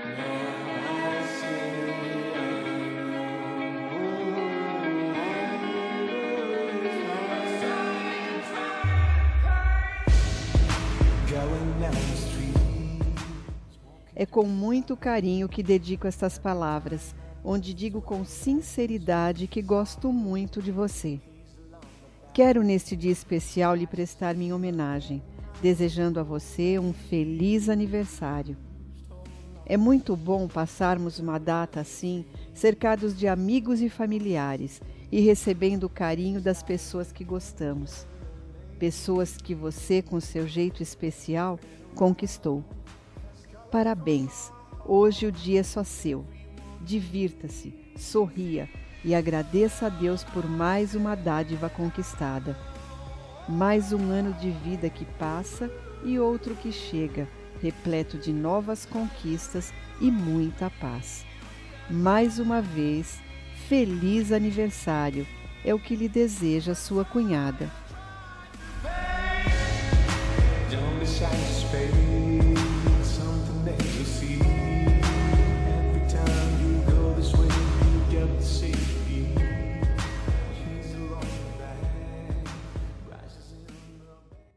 É com muito carinho que dedico estas palavras, onde digo com sinceridade que gosto muito de você. Quero neste dia especial lhe prestar minha homenagem, desejando a você um feliz aniversário. É muito bom passarmos uma data assim, cercados de amigos e familiares e recebendo o carinho das pessoas que gostamos. Pessoas que você, com seu jeito especial, conquistou. Parabéns! Hoje o dia é só seu. Divirta-se, sorria e agradeça a Deus por mais uma dádiva conquistada. Mais um ano de vida que passa e outro que chega, repleto de novas conquistas e muita paz. Mais uma vez, feliz aniversário, é o que lhe deseja sua cunhada. Don't be shy to speak something that you see.